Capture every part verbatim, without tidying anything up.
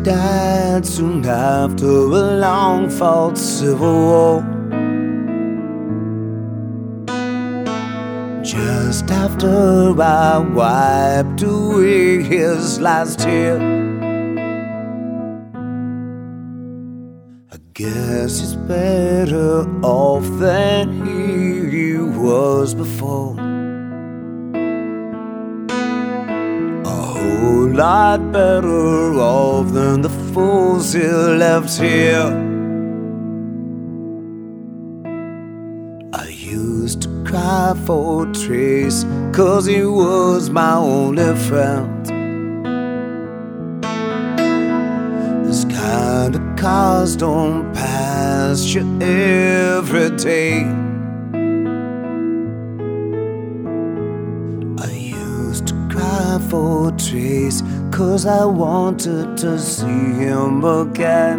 died soon after a long fought civil war. Just after I wiped away his last tear, I guess he's better off than he was before. A whole lot better off than the fools he left here. I used to cry for Trace, 'cause he was my only friend. This kind of cars don't pass you every day. I used to cry for Trace, 'cause I wanted to see him again.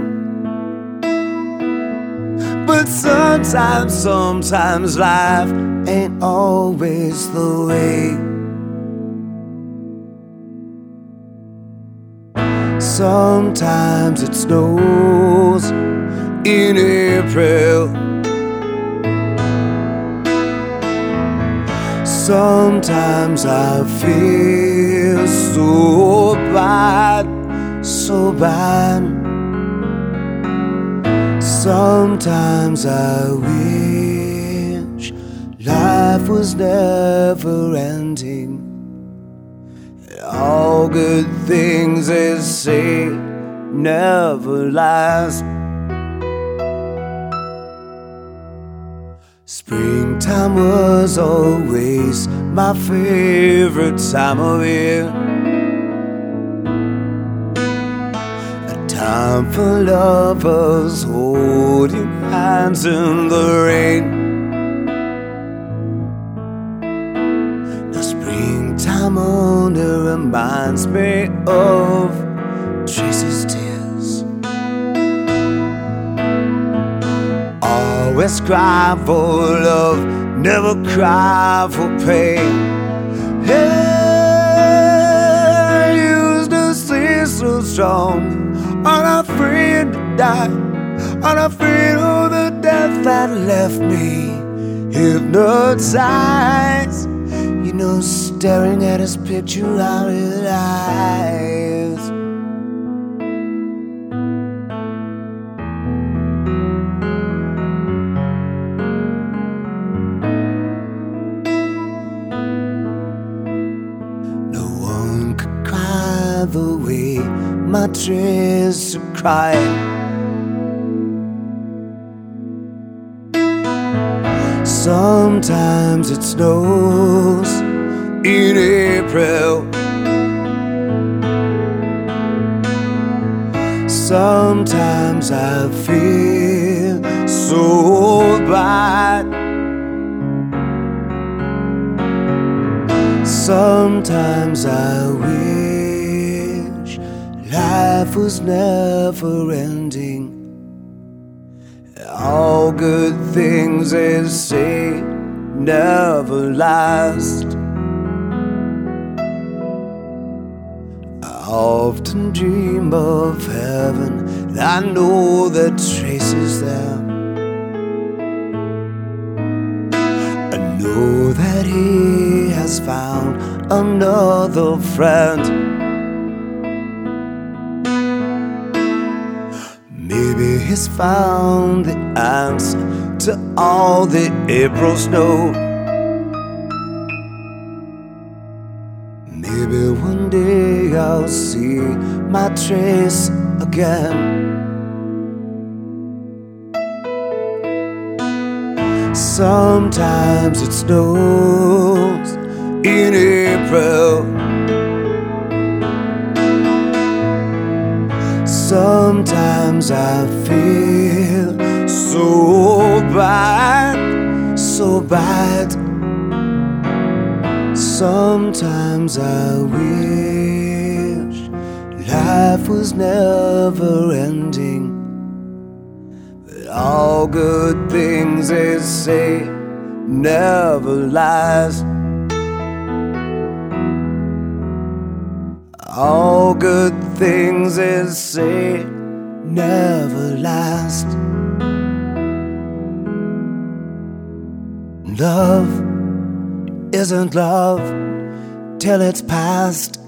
But sometimes, sometimes life ain't always the way. Sometimes it snows in April. Sometimes I feel so bad, so bad. Sometimes I wish life was never ending. All good things, they say, never last. Springtime was always my favorite time of year. Time for lovers holding hands in the rain. Now springtime only reminds me of Tracy's tears. Always cry for love, never cry for pain. Hey, used to stay so strong, unafraid to die, unafraid of the death that left me hypnotized. You know, staring at his picture, I realized no one could cry the way my Trace cried. Sometimes it snows in April. Sometimes I feel so bad. Sometimes I wish life was never ending. All good things, they say, never last. I often dream of heaven, I know that Trace is there. I know that he has found another friend. Maybe he's found the answer to all the April snow. Maybe one day I'll see my Trace again. Sometimes it snows in April. Sometimes I feel so bad, so bad. Sometimes I wish life was never ending. But all good things, they say, never last. I All good things they say never last. Love isn't love till it's past.